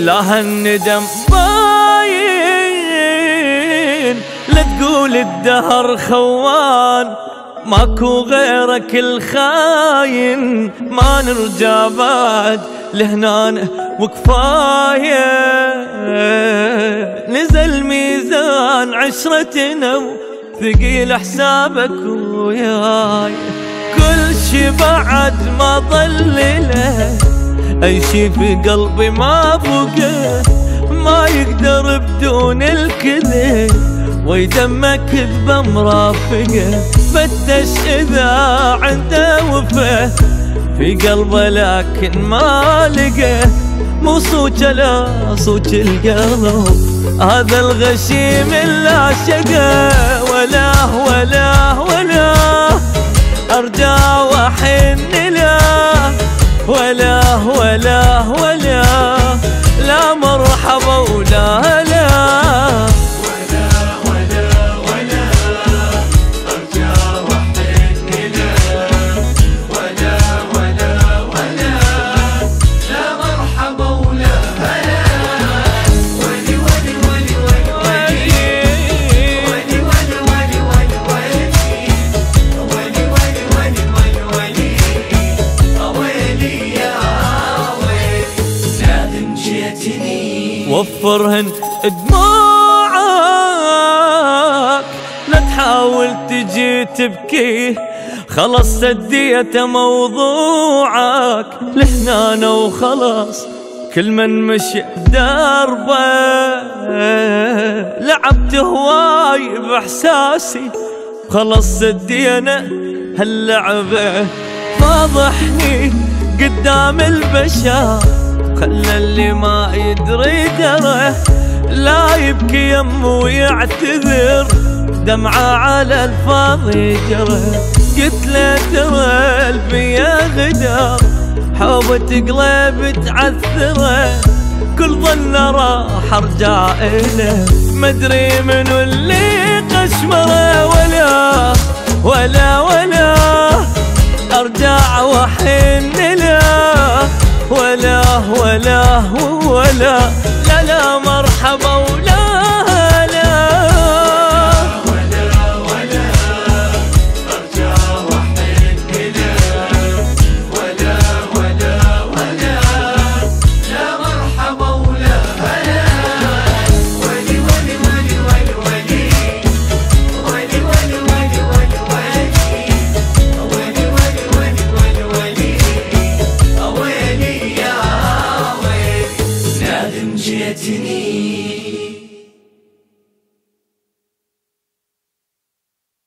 لا هالندم باين، لا تقول الدهر خوان، ماكو غيرك الخاين، ما نرجع بعد لهنا وكفاية. نزل ميزان عشرتنا وثقيل حسابك وياي، كل شي بعد ما ظل له، اي شي في قلبي ما بقى، ما يقدر بدون الكذب، ويدمك كذبة مرافقة، فتش اذا عنده وفاه في قلبه لكن ما لقى، مو صوت لا صوت القلب، هذا الغشيم لا شقى، ولا ولا ولا ارجع واحن لا، ولا ولا ولا لا مرحبا ولا لا، وفرهن دموعك، لا تحاول تجي تبكي، خلص سديت موضوعك، لهنا وخلاص كل من مشي دربه، لعبت هواي باحساسي، خلص سدينا هاللعبه، فاضحني قدام البشر، خلى اللي ما يدري درى، لا يبكي يمه ويعتذر، دمعة على الفاضي جرى، قلت له ترى البيا غدر، حوبة قلب تعثره، كل ظن راح ارجع إله، مدري منو اللي قشمره، ولا ولا ولا ارجع واحن له، ولا ولا ولا لا لا مرحبا ولا لا، ولا ولا ارجع واحن له، ولا ولا ولا لا مرحبا ولا هلا، ولي ولي ولي ولي ولي ولي ولي ولي ولي ولي ولي ولي ولي ولي ولي، نادم جيتني